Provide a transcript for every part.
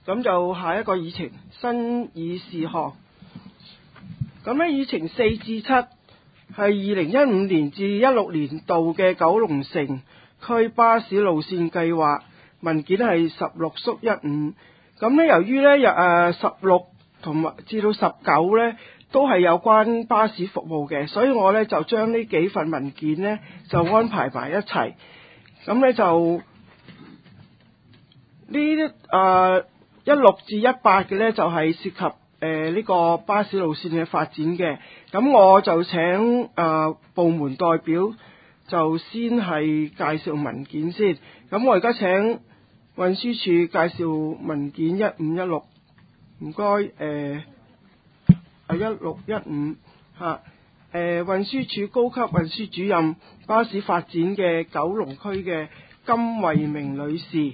咁就下一個議程新議事項。咁呢議程4至7係2015年至16年度嘅九龍城區巴士路線計劃文件係16/15。咁呢由於呢16同埋至到19呢都係有關巴士服務嘅，所以我呢就將呢幾份文件呢就安排埋一齊。咁呢就呢16至18嘅呢就係涉及呢個巴士路線嘅發展嘅。咁我就請部門代表就先係介紹文件先。咁我而家請運輸署介紹文件1516，唔該1615嚇。運輸署高級運輸主任巴士發展嘅九龍區嘅金惠明女士。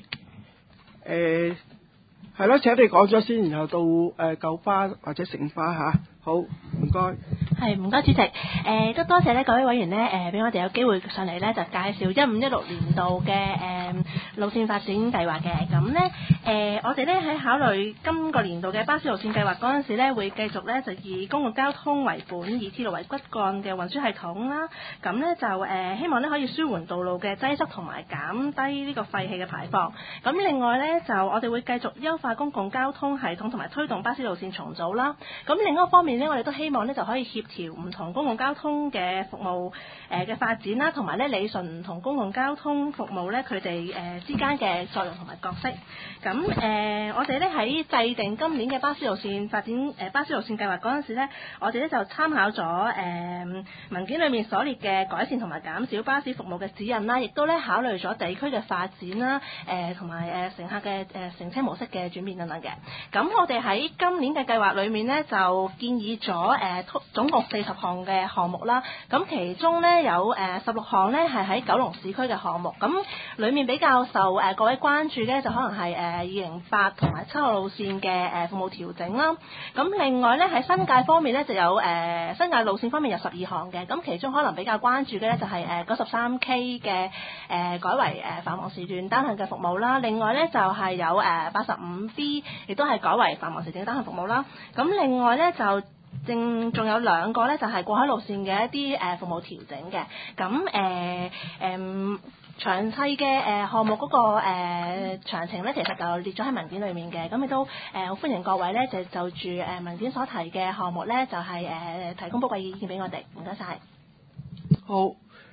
係咯，請你講咗先，然後到九巴或者城巴嚇。好，唔該。 係，唔該主席。都多謝各位委員俾我哋有機會上嚟就介紹1516年度嘅路線發展計劃嘅。咁我哋喺考慮今個年度嘅巴士路線計劃嗰陣時會繼續就以公共交通為本，以鐵路為骨幹嘅運輸系統啦。咁就希望可以舒緩道路嘅擠塞同埋減低呢個廢氣嘅排放。咁另外就我哋會繼續優化公共交通系統同埋推動巴士路線重組啦。咁另一個方面我哋都希望就可以協調唔同公共交通嘅服務嘅發展啦，同埋理順唔同公共交通服務佢哋之間嘅作用同埋角色。咁我哋喺制定今年嘅巴士路線發展巴士路線計劃嗰陣時我哋就參考咗文件裏面所列嘅改善同埋減少巴士服務嘅指引啦，亦都考慮咗地區嘅發展啦，同埋乘客嘅乘車模式嘅轉變等等嘅。咁我哋喺今年嘅計劃裏面就建議咗總共40項嘅項目啦。咁其中有16項係喺九龍市區嘅項目。咁裏面比較受各位關注嘅就可能係208同埋7號路線嘅服務調整啦。咁另外喺新界方面就有新界路線方面有12項嘅。咁其中可能比較關注嘅就係93K 嘅改為繁忙時段單向嘅服務啦。另外就係有85B 亦都係改為繁忙時段單向服務啦。咁另外就仲有2個就係過海路線嘅一啲服務調整嘅。咁詳細嘅項目嗰個詳情其實就列咗喺文件裏面嘅。咁亦都好歡迎各位就住文件所提嘅項目就係提供寶貴意見俾我哋。唔該晒。 好，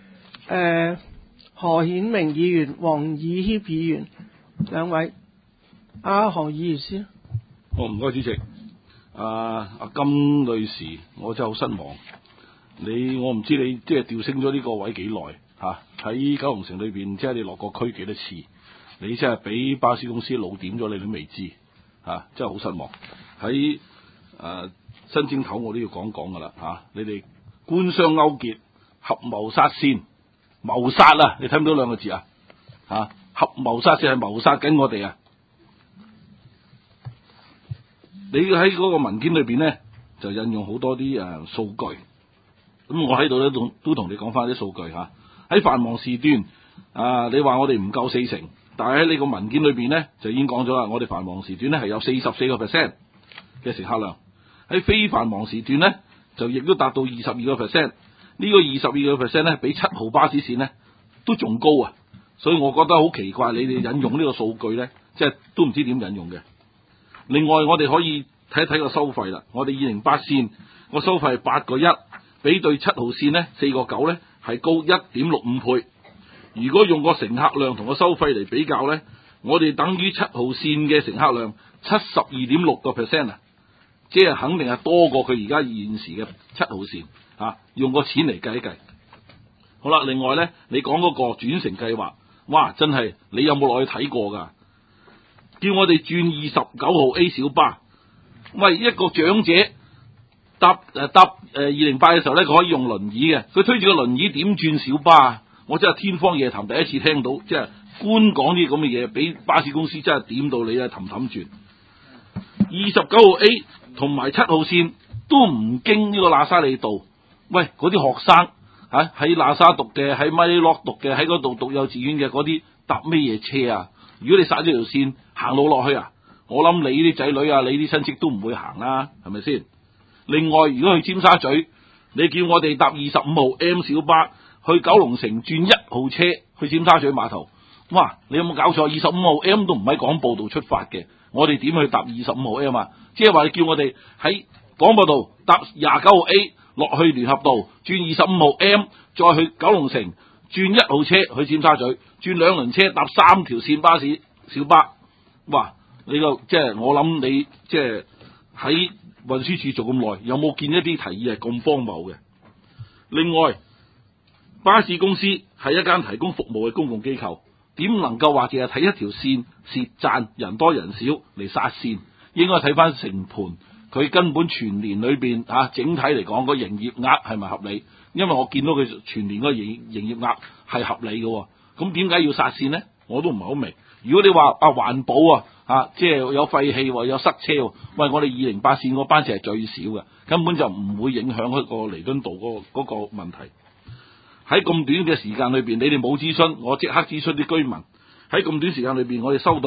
何顯明議員、黃以謙議員兩位。何議員先。 唔該主席。金女士，我真係好失望。我唔知你即係調升咗呢個位幾耐嚇？喺九龍城裏邊，即係你落過區幾多次？你真係俾巴士公司老點咗，你都未知嚇，真係好失望。喺新正頭我都要講㗎啦嚇，你哋官商勾結、合謀殺線、謀殺啊！你睇唔到兩個字啊？合謀殺線係謀殺緊我哋啊！你喺嗰個文件裏邊就引用好多啲數據，咁我喺度都同你講翻啲數據嚇。喺繁忙時段你話我哋唔夠40%，但係喺你個文件裏邊就已經講咗啦，我哋繁忙時段係有44% 嘅乘客量，喺非繁忙時段就亦都達到22%。呢個22%比7號巴士線都仲高啊！所以我覺得好奇怪，你哋引用呢個數據即係都唔知點引用嘅。另外我哋可以睇一睇個收費啦。我哋208線個收費係8個1，比對7號線4個9係高 1.65 倍。如果用個乘客量同個收費嚟比較我哋等於7號線嘅乘客量 72.6% 啊，即係肯定係多過佢而家現時嘅7號線用個錢嚟計一計。好啦，另外你講嗰個轉乘計劃，哇，真係你有冇落去睇過㗎？叫我哋轉29號 A 小巴，喂，一個長者搭208嘅時候佢可以用輪椅嘅，佢推住個輪椅點轉小巴啊？我真係天方夜譚，第一次聽到，即係官講啲咁嘅嘢，俾巴士公司真係點到你氹氹轉。29號 A 同埋7號線都唔經呢個喇沙利道，喂，嗰啲學生喺喇沙讀嘅，喺米洛讀嘅，喺嗰度讀幼稚園嘅嗰啲搭咩嘢車啊？如果你剎咗條線行路落去啊， 我諗你啲仔女啊，你啲親戚都唔會行啦，係咪先？另外，如果去尖沙咀，你叫我哋搭25號 M 小巴去九龍城轉1號車去尖沙咀碼頭，哇！你有冇搞錯？25號 M 都唔喺廣播道出發嘅，我哋點去搭25號 M 啊？即係話你叫我哋喺廣播道搭29號 A 落去聯合道轉25號 M， 再去九龍城轉1號車去尖沙咀，轉2輪車搭3條線巴士小巴，哇！你個即係我諗你即係喺運輸署做咁耐，有冇見一啲提議係咁荒謬嘅？另外，巴士公司係一間提供服務嘅公共機構，點能夠話淨係睇一條線蝕賺人多人少嚟殺線？應該睇翻成盤，佢根本全年裏邊整體嚟講個營業額係咪合理？因為我見到佢全年個營業額係合理嘅，咁點解要殺線呢？我都唔係好明。如果你話環保即係有廢氣有塞車，喂，我哋208線嗰班次係最少嘅，根本就唔會影響嗰個彌敦道嗰個問題。喺咁短嘅時間裏邊，你哋冇諮詢，我即刻諮詢啲居民。喺咁短時間裏邊，我哋收到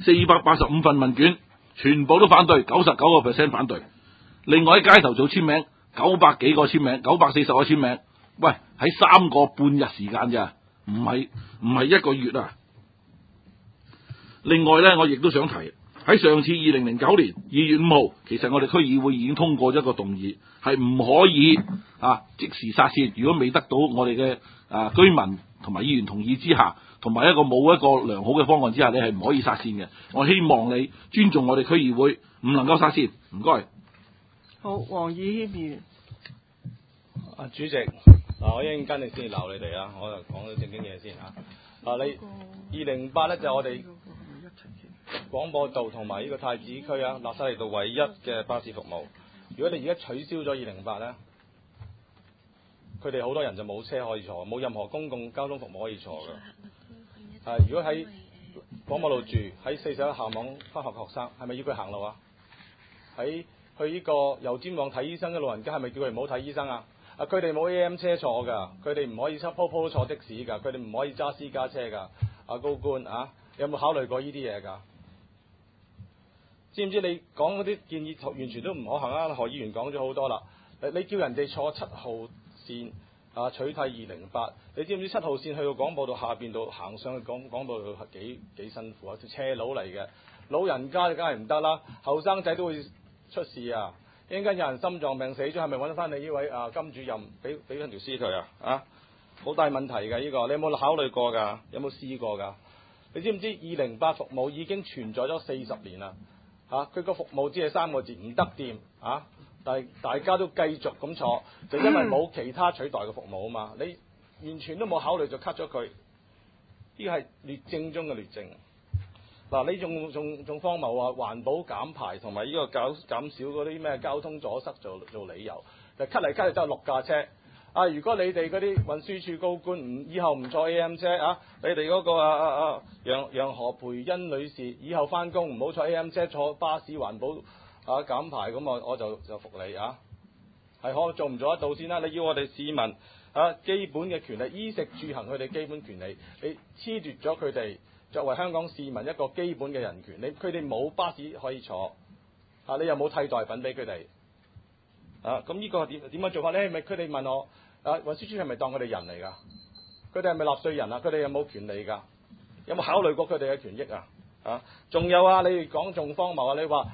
485份問卷，全部都反對，99% 反對。另外喺街頭做簽名，900幾個簽名，940個簽名。喂，喺3個半日時間咋，唔係1個月啊！另外咧，我亦都想提，喺上次2009年2月5號，其實我哋區議會已經通過一個動議，係唔可以即時殺線。如果未得到我哋嘅居民同埋議員同意之下，同埋冇一個良好嘅方案之下，你係唔可以殺線嘅。我希望你尊重我哋區議會，唔能夠殺線。唔該。 好，黃以謙議員。 主席，我一陣間你先鬧你哋啦，我就講咗正經嘢先你208咧就係我哋廣播道同埋呢個太子區喇沙利道唯一嘅巴士服務。如果你而家取消咗208咧，佢哋好多人就冇車可以坐，冇任何公共交通服務可以坐㗎。如果喺廣播道住，喺41校網返學嘅學生，係咪要佢行路啊？喺去呢個油尖旺睇醫生嘅老人家，係咪叫佢唔好睇醫生啊？佢哋冇 AM 車坐㗎，佢哋唔可以鋪鋪坐的士㗎，佢哋唔可以揸私家車㗎。高官你有冇考慮過呢啲嘢㗎？知唔知你講嗰啲建議完全都唔可行啊？何議員講咗好多啦，你叫人哋坐7號線取締208，你知唔知7號線去到廣播道下邊度行上去廣播道係幾辛苦啊？斜路嚟嘅，老人家梗係唔得啦，後生仔都會出事啊！一陣間有人心臟病死咗，係咪揾翻你呢位金主任俾翻條屍佢啊？好大問題㗎呢個，你有冇考慮過㗎？有冇試過㗎？你知唔知208服務已經存在咗40年啦？佢個服務只係3個字，唔得掂但係大家都繼續咁坐，就因為冇其他取代嘅服務啊嘛。你完全都冇考慮就 cut 咗佢，呢個係劣政中嘅劣政。你仲荒謬環保減排同埋呢個減少嗰啲咩交通阻塞做理由，就 cut 嚟 cut 去都係6架車。如果你哋嗰啲運輸署高官以後唔坐 AM 車你哋嗰個楊何培恩女士以後翻工唔好坐 AM 車，坐巴士環保減排，咁我就服你係做唔做得到先啦？你要我哋市民基本嘅權利，衣食住行佢哋基本權利，你褫奪咗佢哋作為香港市民一個基本嘅人權，佢哋冇巴士可以坐你又冇替代品俾佢哋咁呢個點樣做法咧？係咪佢哋問我運輸署係咪當佢哋人嚟㗎？佢哋係咪納稅人啊？佢哋有冇權利㗎？有冇考慮過佢哋嘅權益仲有你哋講仲荒謬你話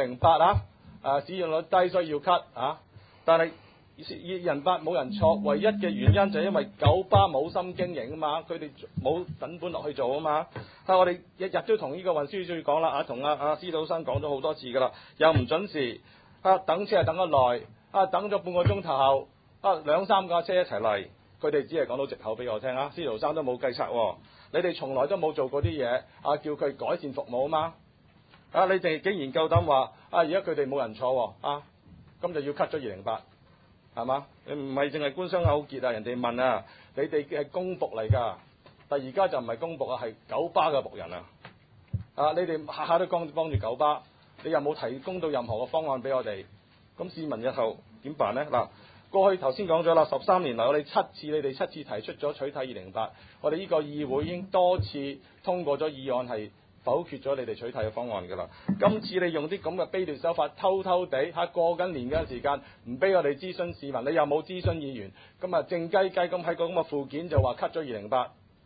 208使用率低所以要 cut 但係208冇人坐，唯一嘅原因就係因為九巴冇心經營啊嘛，佢哋冇等本落去做啊嘛。我哋日日都同呢個運輸署講啦，同司徒生講咗好多次㗎啦，又唔準時等車係等得耐等咗半個鐘頭後2-3架車一齊嚟，佢哋只係講到藉口俾我聽司徒生都冇計策你哋從來都冇做過啲嘢叫佢改善服務啊嘛你哋竟然夠膽話而家佢哋冇人坐咁就要 cut 咗208係嘛？你唔係淨係官商勾結人哋問你哋係公僕嚟㗎，但而家就唔係公僕係九巴嘅僕人你哋下下都幫住九巴，你又冇提供到任何嘅方案俾我哋，咁市民日後點辦呢？過去頭先講咗啦，13年嚟你哋七次提出咗取締208，我哋呢個議會已經多次通過咗議案係否決咗你哋取締嘅方案㗎啦。今次你用啲咁嘅卑劣手法，偷偷地過緊年嘅時間，唔俾我哋諮詢市民，你又冇諮詢議員，咁啊靜雞雞咁喺個咁嘅附件就話 cut 咗208，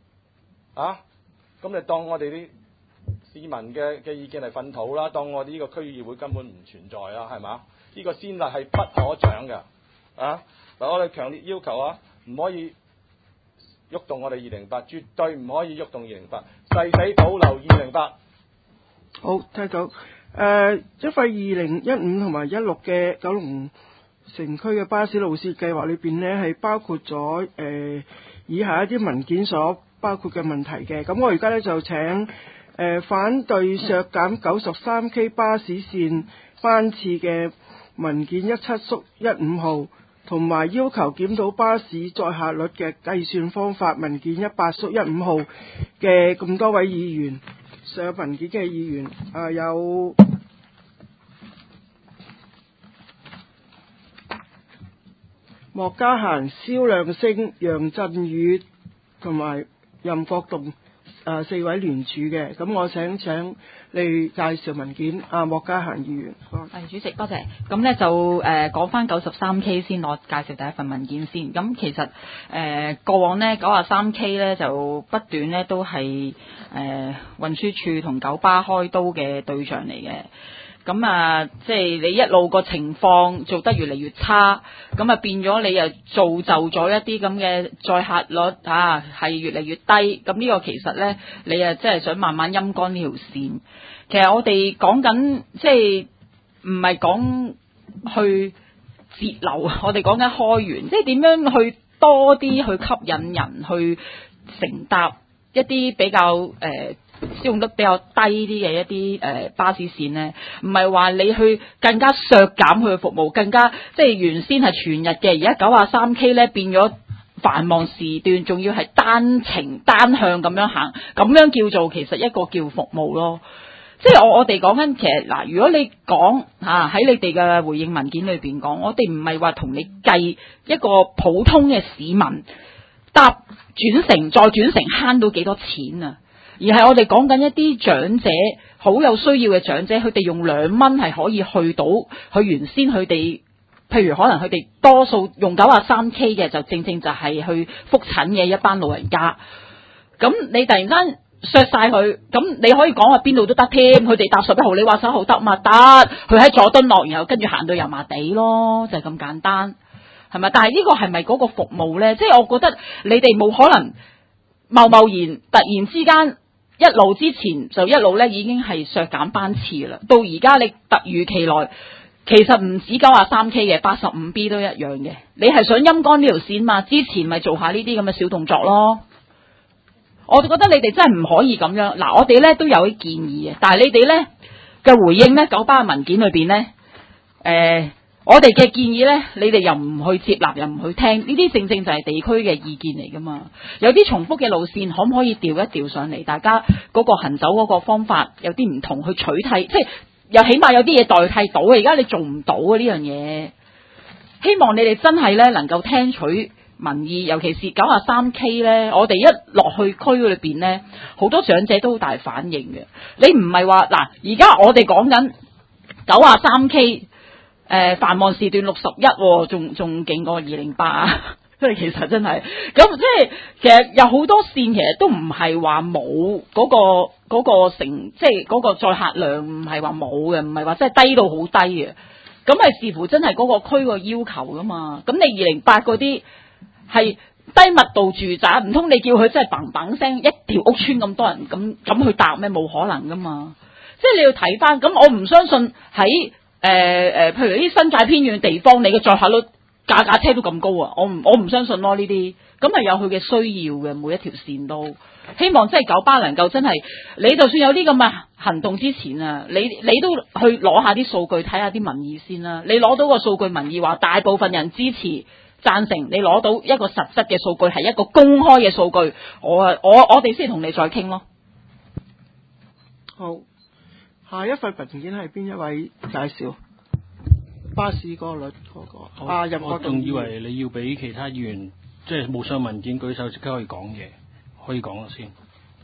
咁你當我哋啲市民嘅意見係糞土啦，當我哋呢個區議會根本唔存在啦，係嘛？呢個先例係不可長嘅，嗱我哋強烈要求唔可以喐動我哋208，絕對唔可以喐動208，誓死保留208。 好，聽到因為2015同埋16嘅九龍城區嘅巴士路線計劃裏邊呢，係包括咗以下一啲文件所包括嘅問題嘅。咁我而家呢，就請反對削減93K 巴士線班次嘅文件17-15號，同埋要求檢討巴士載客率嘅計算方法文件18-15號嘅咁多位議員上文件嘅議員有莫家嫻、蕭亮星、楊振宇同埋任國棟4位聯署嘅。咁我請你介紹文件。莫家嫻議員。 係主席，多謝。咁呢就講翻93K 先，我介紹第一份文件先。咁其實過往呢 93K 呢就不斷呢都係運輸署同九巴開刀嘅對象嚟嘅。咁即係你一路個情況做得越嚟越差，咁變咗你又造就咗一啲咁嘅載客率係越嚟越低。咁呢個其實呢，你即係想慢慢陰乾呢條線。其實我哋講緊即係唔係講去節流，我哋講緊開源，即係點樣去多啲去吸引人去乘搭一啲比較使用得比較低啲嘅一啲巴士線呢，唔係話你去更加削減佢嘅服務，更加即係原先係全日嘅，而家93K 呢變咗繁忙時段，仲要係單程單向咁樣行，咁樣叫做其實一個叫服務咯。即係我哋講緊其實嗱，如果你講喺你哋嘅回應文件裏邊講，我哋唔係話同你計一個普通嘅市民搭轉乘再轉乘慳到幾多錢啊，而係我哋講緊一啲長者好有需要嘅長者，佢哋用2蚊係可以去到佢原先佢哋，譬如可能佢哋多數用93K 嘅，就正正就係去覆診嘅一班老人家。咁你突然間削晒佢，咁你可以講話邊度都得添，佢哋搭11號，你話11號得嘛？得，佢喺佐敦落，然後跟住行到油麻地咯，就係咁簡單，係咪？但係呢個係咪嗰個服務呢？即係我覺得你哋冇可能貿然突然之間一路之前就一路呢已經係削減班次啦，到而家你突如其來，其實唔止93K 嘅85B 都一樣嘅，你係想陰乾呢條線嘛？之前咪做下呢啲咁嘅小動作咯。我就覺得你哋真係唔可以咁樣。嗱，我哋咧都有啲建議嘅，但係你哋咧嘅回應咧，九巴嘅文件裏邊咧，我哋嘅建議咧，你哋又唔去接納，又唔去聽，呢啲正正就係地區嘅意見嚟噶嘛。有啲重複嘅路線，可唔可以調一調上嚟？大家嗰個行走嗰個方法有啲唔同，去取替，即係又起碼有啲嘢代替到嘅。而家你做唔到嘅呢樣嘢，希望你哋真係咧能夠聽取民意，尤其是93K 咧，我哋一落去區裏邊咧，好多長者都好大反應嘅。你唔係話嗱，而家我哋講緊93K，繁忙時段61，仲勁過208啊！即係其實真係咁，即係其實有好多線其實都唔係話冇嗰個乘，即係嗰個載客量唔係話冇嘅，唔係話真係低到好低嘅。咁係視乎真係嗰個區個要求噶嘛。咁你208嗰啲係低密度住宅，唔通你叫佢真係嘭嘭聲一條屋村咁多人咁去搭咩？冇可能噶嘛！即係你要睇翻。咁我唔相信喺譬如啲新界偏遠地方，你嘅載客率架車都咁高啊！我唔相信咯呢啲。咁係有佢嘅需要嘅，每一條線都希望即係九巴能夠真係，你就算有啲咁嘅行動之前啊，你都去攞下啲數據，睇下啲民意先啦。你攞到個數據民意話大部分人支持贊成，你攞到一個實質嘅數據，係一個公開嘅數據，我哋先同你再傾咯。 好，下一份文件係邊一位介紹？巴士個率嗰個任國棟。 我仲以為你要俾其他議員即係冇上文件舉手即刻可以講嘢，可以講啦先。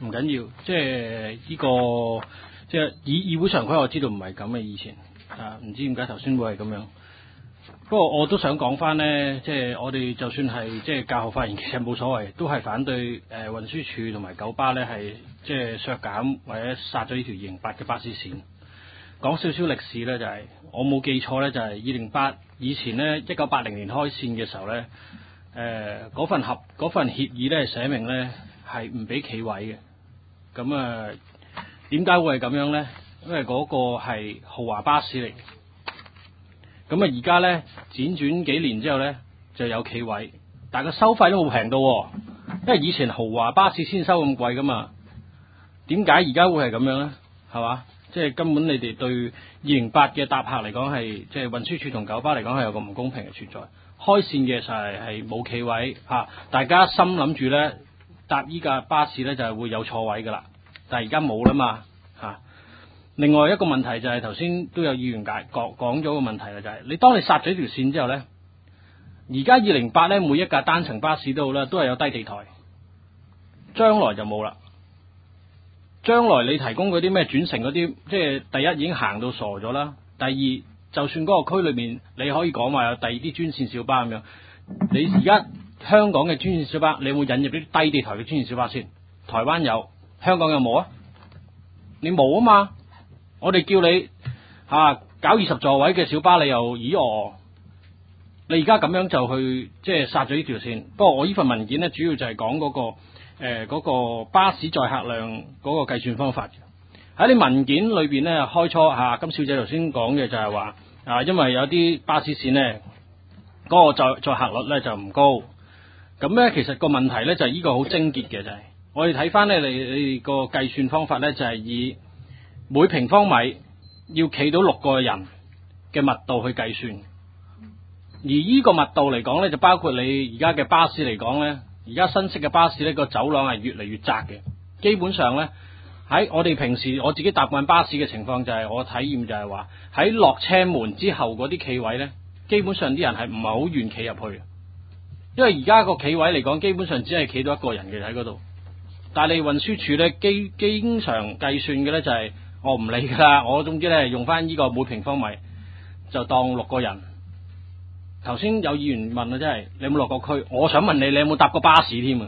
唔緊要，即係呢個即係議會常規，我知道唔係咁嘅以前唔知點解頭先會係咁樣。不過我都想講翻呢，即係我哋就算係即係教學發言，其實冇所謂，都係反對運輸署同埋九巴呢係即係削減或者殺咗呢條208嘅巴士線。講少少歷史呢，就係我冇記錯呢，就係208以前呢，1980年開線嘅時候呢，嗰份協議呢寫明呢係唔俾企位嘅。咁點解會係咁樣呢？因為嗰個係豪華巴士嚟。咁而家呢，輾轉幾年之後呢，就有企位，但係個收費都冇平到，因為以前豪華巴士先收咁貴噶嘛。點解而家會係咁樣呢？係嘛？即係根本你哋對208嘅搭客嚟講係，即係運輸署同九巴嚟講係有個唔公平嘅存在。開線嘅就係冇企位大家心諗住呢，搭依架巴士呢就係會有坐位噶啦，但係而家冇啦嘛另外一個問題就係頭先都有議員講咗個問題啦，就係你當你殺咗條線之後呢，而家208呢每一架單層巴士都好啦，都係有低地台，將來就冇啦。將來你提供嗰啲咩轉乘嗰啲，即係第一已經行到傻咗啦。第二，就算嗰個區裏面你可以講話有第二啲專線小巴咁樣，你而家香港嘅專線小巴，你有冇引入啲低地台嘅專線小巴先？台灣有，香港有冇啊？你冇啊嘛？我哋叫你搞20座位嘅小巴，你又你而家咁樣就去即係殺咗呢條線。不過我呢份文件呢，主要就係講嗰個巴士載客量嗰個計算方法。喺你文件裏邊呢，開初金小姐頭先講嘅就係話因為有啲巴士線呢，嗰個載客率呢就唔高。咁呢，其實個問題呢，就係呢個好精結嘅，就係我哋睇翻呢，你個計算方法呢，就係以每平方米要企到6個人嘅密度去計算，而呢個密度嚟講呢，就包括你而家嘅巴士嚟講呢，而家新式嘅巴士呢個走廊係越嚟越窄嘅。基本上呢，喺我哋平時我自己搭慣巴士嘅情況就係，我體驗就係話喺落車門之後嗰啲企位呢，基本上啲人係唔係好願企入去，因為而家個企位嚟講基本上只係企到1個人嘅喺嗰度。但係你運輸署呢，經常計算嘅呢就係我唔理噶啦，我總之呢用翻呢個每平方米就當6個人。頭先有議員問真係你有冇落過區？我想問你有冇搭過巴士添啊？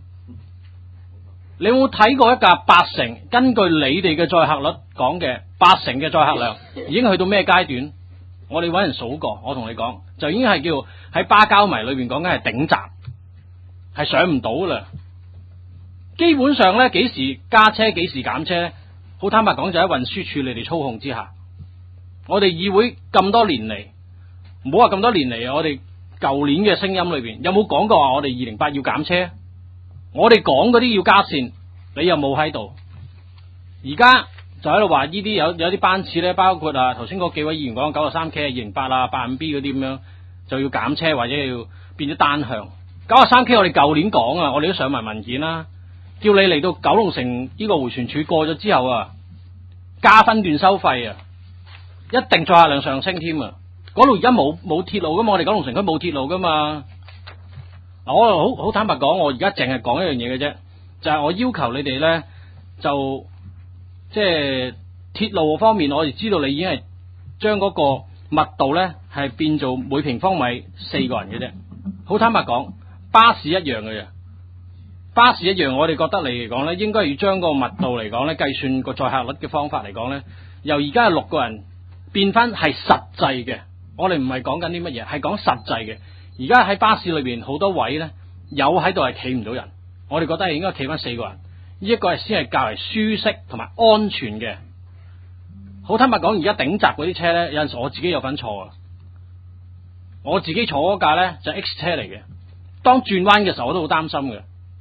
你有冇睇過一架8成？根據你哋嘅載客率講嘅8成嘅載客量已經去到咩階段？我哋揾人數過，我同你講就已經係叫喺巴膠迷裏邊講緊係頂閘，係上唔到啦。基本上呢，幾時加車幾時減車呢？好坦白講就喺運輸署你哋操控之下。我哋議會咁多年嚟，唔好話咁多年嚟，我哋舊年嘅聲音裏邊有冇講過話我哋208要減車？我哋講嗰啲要加線，你又冇喺度。而家就喺度話呢啲有啲班次呢，包括頭先嗰幾位議員講 93K、208 85B 嗰啲咁樣就要減車或者要變咗單向。93K 我哋舊年講我哋都上埋文件啦。叫你嚟到九龍城呢個迴旋處過咗之後加分段收費一定載客量上升添啊！嗰度而家冇鐵路噶嘛，我哋九龍城區冇鐵路噶嘛。我好坦白講，我而家淨係講一樣嘢嘅啫，就係我要求你哋呢，就即係鐵路方面，我哋知道你已經係將嗰個密度呢係變做每平方米4個人嘅啫。好坦白講，巴士一樣嘅啫。巴士一樣，我哋覺得嚟講呢，應該要將個密度嚟講呢，計算個載客率嘅方法嚟講呢，由而家係6個人變翻係實際嘅。我哋唔係講緊啲乜嘢，係講實際嘅。而家喺巴士裏邊好多位呢，有喺度係企唔到人，我哋覺得係應該企翻4個人，呢一個係先係較為舒適同埋安全嘅。好坦白講，而家頂閘嗰啲車呢，有陣時我自己有份坐啊，我自己坐嗰架呢，就係 X 車嚟嘅，當轉彎嘅時候我都好擔心嘅。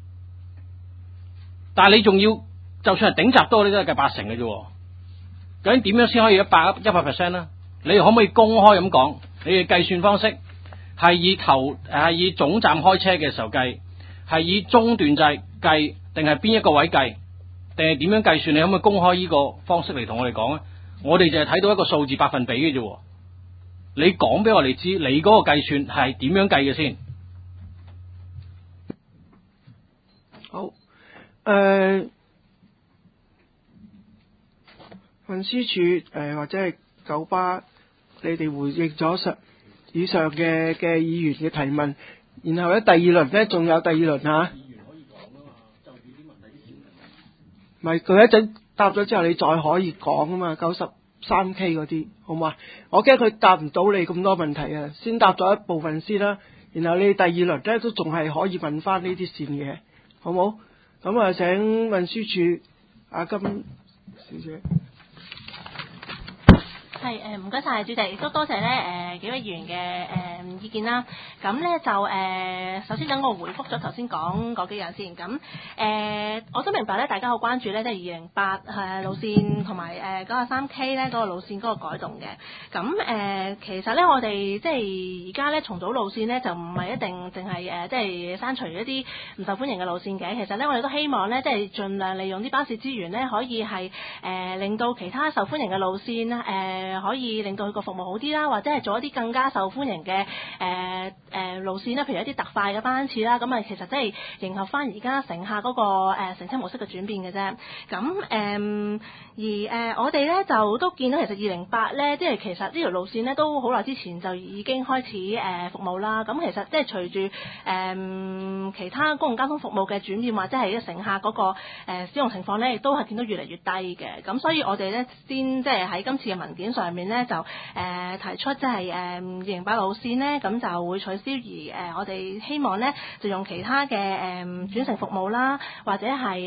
但係你仲要，就算係頂閘多，你都係計8成嘅啫。究竟點樣先可以100% 呢？你可唔可以公開咁講？你嘅計算方式係以總站開車嘅時候計，係以中段制計，定係邊一個位計，定係點樣計算？你可唔可以公開呢個方式嚟同我哋講咧？我哋就係睇到一個數字百分比嘅啫。你講俾我哋知，你嗰個計算係點樣計嘅先？ 好， 運輸署或者係九巴，你哋回應咗以上嘅議員嘅提問，然後咧第二輪咧仲有第二輪嚇。唔係佢一陣答咗之後，你再可以講啊嘛，93K 嗰啲，好嘛？我驚佢答唔到你咁多問題啊，先答咗一部分先啦，然後你第二輪咧都仲係可以問翻呢啲線嘅，好冇？咁啊，請運輸署阿金小姐。 係唔該晒主席，亦都多謝咧幾位議員嘅意見啦。咁咧就首先等我回覆咗頭先講嗰幾樣先。咁我都明白咧，大家好關注咧，即係208路線同埋93K 咧嗰個路線嗰個改動嘅。咁其實咧，我哋即係而家咧重組路線咧，就唔係一定淨係即係刪除一啲唔受歡迎嘅路線嘅。其實咧，我哋都希望咧，即係盡量利用啲巴士資源咧，可以係令到其他受歡迎嘅路線可以令到佢個服務好啲啦，或者係做一啲更加受歡迎嘅路線啦，譬如一啲特快嘅班次啦，咁啊其實即係迎合翻而家乘客嗰個乘車模式嘅轉變嘅啫。咁我哋咧就都見到其實208咧，即係其實呢條路線咧都好耐之前就已經開始服務啦。咁其實即係隨住其他公共交通服務嘅轉變，或者係乘客嗰個使用情況咧，亦都係見到越嚟越低嘅。咁所以我哋咧先即係喺今次嘅文件上面咧就提出即係208路線咧，咁就會取消，而我哋希望咧就用其他嘅轉乘服務啦，或者係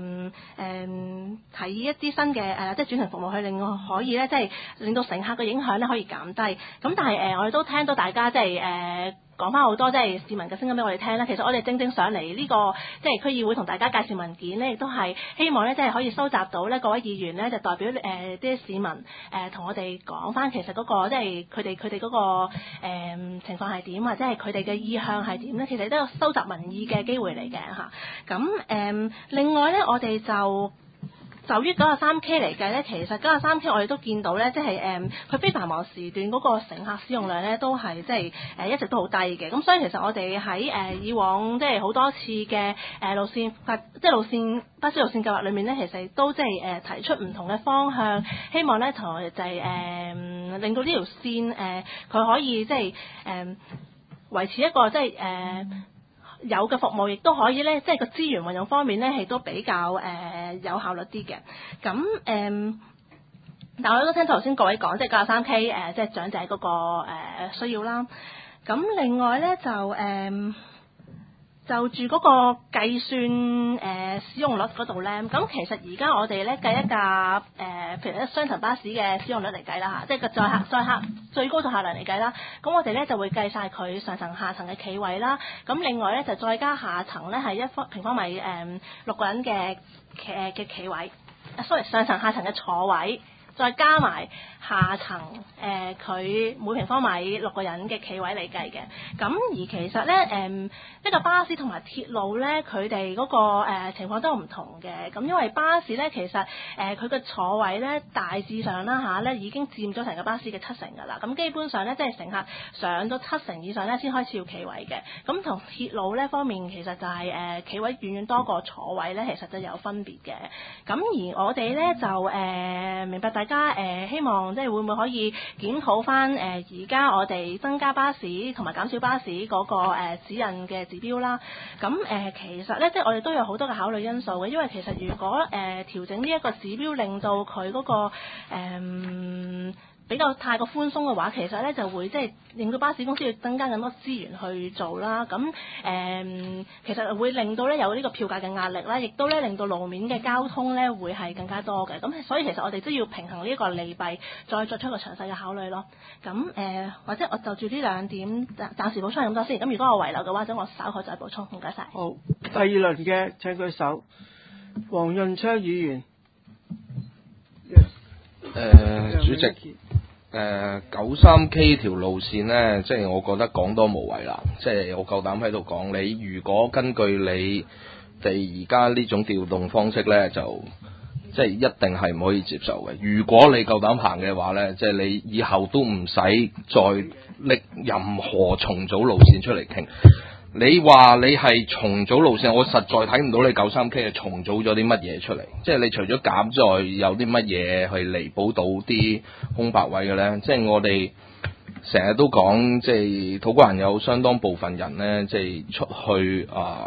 提議一啲新嘅即係轉乘服務去令可以咧即係令到乘客嘅影響咧可以減低。咁但係我哋都聽到大家即係講翻好多即係市民嘅聲音俾我哋聽啦。其實我哋正上嚟呢個即係區議會同大家介紹文件咧，亦都係希望咧即係可以收集到咧各位議員咧就代表啲市民同我哋講翻其實嗰個即係佢哋嗰個情況係點，或者係佢哋嘅意向係點咧。其實都有收集民意嘅機會嚟嘅嚇。咁另外咧，我哋就於93K 嚟計咧，其實93K我哋都見到咧，即係佢非繁忙時段嗰個乘客使用量咧，都係即係一直都好低嘅。咁所以其實我哋喺以往即係好多次嘅路線即係巴士路線計劃裏面咧，其實都即係提出唔同嘅方向，希望咧同就係令到呢條線佢可以即係維持一個即係有嘅服務，亦都可以咧，即係個資源運用方面咧，係都比較有效率啲嘅。咁但我都聽頭先各位講，即係93K 即係長者嗰個需要啦。咁另外咧就住嗰個計算使用率嗰度咧，咁其實而家我哋咧計一架譬如一雙層巴士嘅使用率嚟計啦嚇，即係個載客最高載客量嚟計啦。咁我哋咧就會計晒佢上層下層嘅企位啦。咁另外咧就再加下層咧係1平方米6個人嘅企位，sorry 上層下層嘅坐位。再加埋下層佢每平方米6個人嘅企位嚟計嘅。咁而其實咧一個巴士同埋鐵路咧，佢哋嗰個情況都唔同嘅。咁因為巴士咧，其實佢嘅坐位咧大致上啦嚇咧已經佔咗成個巴士嘅70%㗎啦。咁基本上咧即係乘客上到70%以上咧先開始要企位嘅。咁同鐵路咧方面其實就係企位遠遠多過坐位咧，其實就有分別嘅。咁而我哋咧就明白大家希望即係會唔會可以檢討翻而家我哋增加巴士同埋減少巴士嗰個指引嘅指標啦。咁其實咧即係我哋都有好多嘅考慮因素嘅，因為其實如果調整呢一個指標令到佢嗰個比較太過寬鬆嘅話，其實咧就會即係令到巴士公司要增加更多資源去做啦。咁其實會令到咧有呢個票價嘅壓力啦，亦都咧令到路面嘅交通咧會係更加多嘅。咁所以其實我哋都要平衡呢一個利弊，再作出一個詳細嘅考慮咯。咁或者我就住呢兩點暫時補充咁多先。咁如果我遺留嘅話，咁我稍後再補充。唔該晒。 好，第二輪嘅請舉手，黃潤昌議員。 主席。93K 條路線呢，即係我覺得講多無謂啦。即係我夠膽喺度講，你如果根據你哋而家呢種調動方式呢，就即係一定係唔可以接受嘅。如果你夠膽行嘅話呢，即係你以後都唔使再拎任何重組路線出嚟傾。 你話你係重組路線，我實在睇唔到你93K 係重組咗啲乜嘢出嚟，即係你除咗減之外，有啲乜嘢去彌補到啲空白位嘅咧？即係我哋成日都講，即係土瓜灣有相當部分人咧，即係出去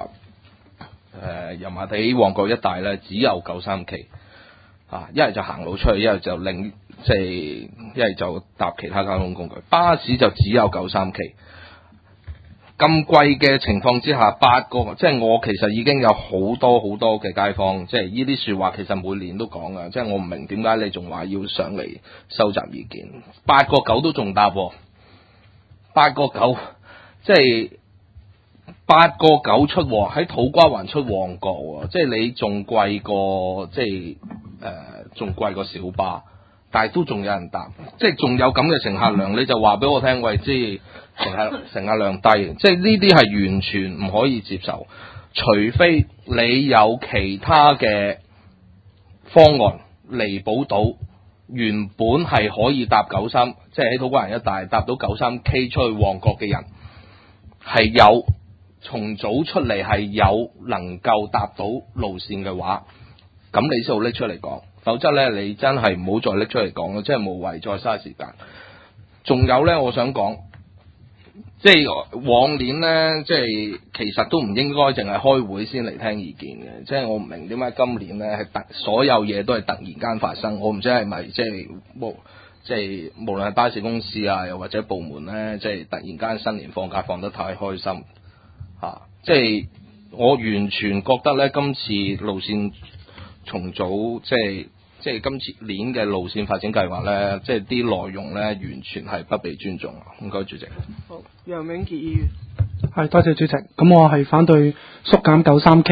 油麻地旺角一帶咧，只有93K 一係就行路出去，一係就一係就搭其他交通工具，巴士就只有93K。咁貴嘅情況之下，8個，即係我其實已經有好多嘅街坊，即係呢啲說話其實每年都講噶，即係我唔明點解你仲話要上嚟收集意見，8個9都仲搭喎，8個9，即係8個9出喺土瓜灣出旺角喎，即係你仲貴過仲貴過小巴，但係都仲有人搭，即係仲有咁嘅乘客量，你就話俾我聽，喂，即係乘客量低，即係呢啲係完全唔可以接受，除非你有其他嘅方案彌補到原本係可以搭93，即係喺土瓜灣一帶搭到93K 出去旺角嘅人，係有重組出嚟係有能夠搭到路線嘅話，咁你先好拎出嚟講。否則咧，你真係唔好再拎出嚟講咯，即係無謂再嘥時間。仲有咧，我想講，即係往年咧，即係其實都唔應該淨係開會先嚟聽意見嘅。即係我唔明點解今年咧係所有嘢都係突然間發生。我唔知係咪即係無論係巴士公司啊，又或者部門咧，即係突然間新年放假放得太開心即係我完全覺得咧，今次路線重組即係今次年嘅路線發展計劃咧，即係啲內容咧完全係不被尊重。唔該，主席。 好，楊永傑議員。 係，多謝主席。咁我係反對縮減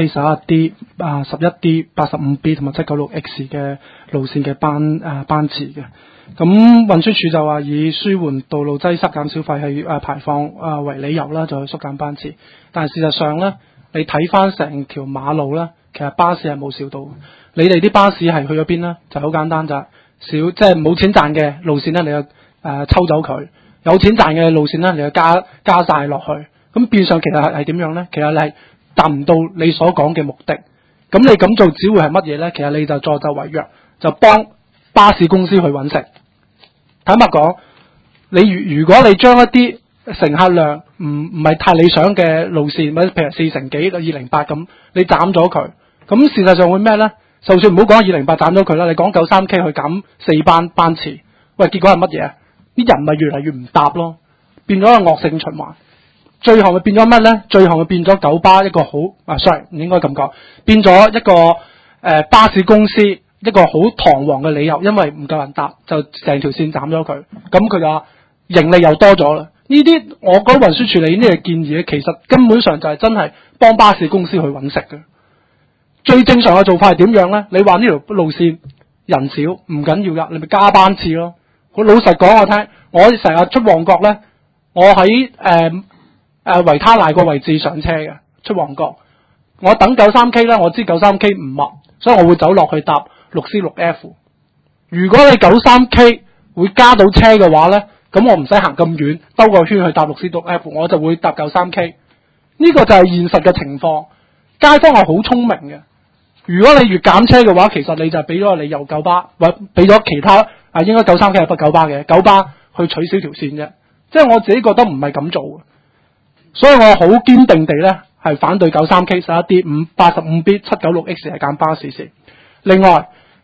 93K、11D、11D、85B 同埋796X 嘅路線嘅班次嘅。咁運輸署就話以舒緩道路擠塞、減少廢氣排放為理由啦，就去縮減班次。但係事實上咧，你睇翻成條馬路咧，其實巴士係冇少到。你哋啲巴士係去咗邊咧？就好簡單咋，即係冇錢賺嘅路線咧，你就抽走佢；有錢賺嘅路線咧，你就加晒落去。咁變相其實係點樣咧？其實你係達唔到你所講嘅目的。咁你咁做只會係乜嘢咧？其實你就助紂為虐，就幫巴士公司去揾食。坦白講，如果你將一啲乘客量唔係太理想嘅路線，或者譬如4成幾208咁，你斬咗佢，咁事實上會咩咧？就算唔好講208斬咗佢啦，你講93K 去減4班次，喂，結果係乜嘢啊？啲人咪越嚟越唔搭咯，變咗一個惡性循環。最後咪變咗乜咧？最後咪變咗九巴一個好sorry 唔應該咁講，變咗一個巴士公司一個好堂皇嘅理由，因為唔夠人搭，就成條線斬咗佢，咁佢就盈利又多咗啦。呢啲我覺得運輸署理呢個建議咧，其實根本上就係真係幫巴士公司去揾食嘅。最正常嘅做法係點樣咧？你話呢條路線人少唔緊要噶，你咪加班次咯。我老實講我聽，我成日出旺角咧，我喺維他奶個位置上車嘅，出旺角。我等93K咧，我知93K 唔密，所以我會走落去搭6C6F。如果你93K 會加到車嘅話咧，咁我唔使行咁遠，兜個圈去搭6C6F，我就會搭93K。呢個就係現實嘅情況。街坊係好聰明嘅。如果你越減車嘅話，其實你就俾咗個理由九巴，或者俾咗其他應該93K係不九巴嘅九巴去取消條線啫。即係我自己覺得唔係咁做嘅，所以我好堅定地咧係反對93K、11D、85B、796X 係減巴士線。另外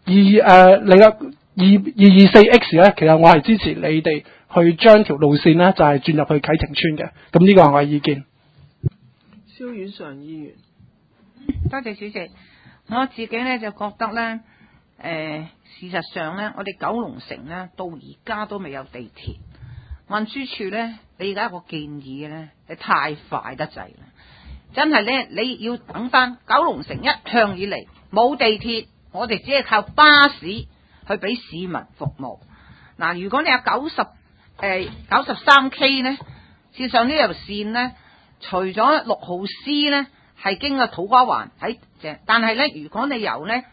224X 咧，其實我係支持你哋去將條路線咧就係轉入去啟晴邨嘅。咁呢個係我嘅意見。 蕭婉常議員。 多謝主席。我自己咧就覺得咧，事實上咧，我哋九龍城咧到而家都未有地鐵。運輸署咧，你而家個建議咧，你太快得滯啦！真係咧，你要等翻九龍城一向以嚟冇地鐵，我哋只係靠巴士去俾市民服務。嗱，如果你有93K 咧，事實上呢條線咧，除咗6號 C 咧。係經過土瓜灣但係咧，如果你由咧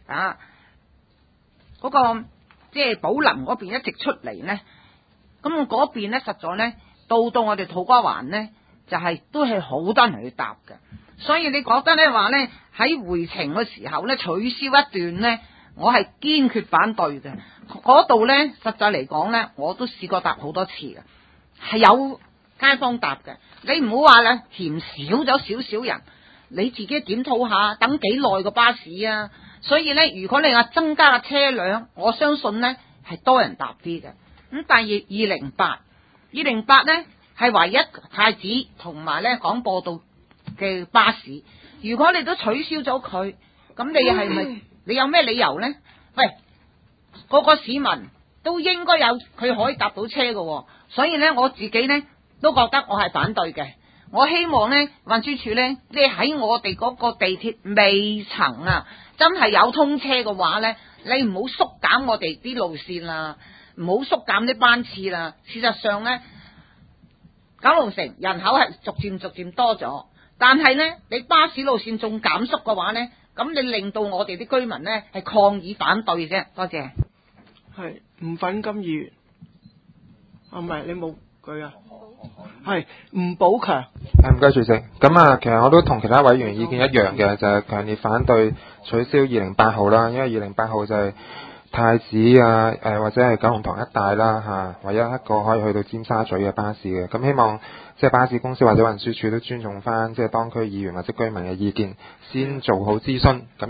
嗰個即係寶林嗰邊一直出嚟咧，咁嗰邊咧實在咧到我哋土瓜灣咧就係都係好多人去搭嘅。所以你覺得咧話咧喺回程嘅時候咧取消一段咧，我係堅決反對嘅。嗰度咧實際嚟講咧，我都試過搭好多次嘅，係有街坊搭嘅。你唔好話咧嫌少咗少少人，你自己檢討下，等幾耐個巴士啊？所以咧，如果你話增加個車輛，我相信咧係多人搭啲嘅。咁但係208咧係唯一太子同埋咧廣播道嘅巴士。如果你都取消咗佢，咁你係咪你有咩理由咧？喂，個個市民都應該有佢可以搭到車嘅，所以咧我自己咧都覺得我係反對嘅。我希望咧運輸署咧，你喺我哋嗰個地鐵未曾啊真係有通車嘅話咧，你唔好縮減我哋啲路線啦，唔好縮減啲班次啦。事實上咧，九龍城人口係逐漸多咗，但係咧你巴士路線仲減縮嘅話咧，咁你令到我哋啲居民咧係抗議反對啫。多謝。 係吳粉金議員，唔係你冇舉啊？係吳寶強。 唔該主席。咁啊，其實我都同其他委員意見一樣嘅，就係強烈反對取消208號啦，因為208號就係太子啊，或者係九龍塘一帶啦嚇，唯一一個可以去到尖沙咀嘅巴士嘅。咁希望即係巴士公司或者運輸署都尊重翻即係當區議員或者居民嘅意見，先做好諮詢。咁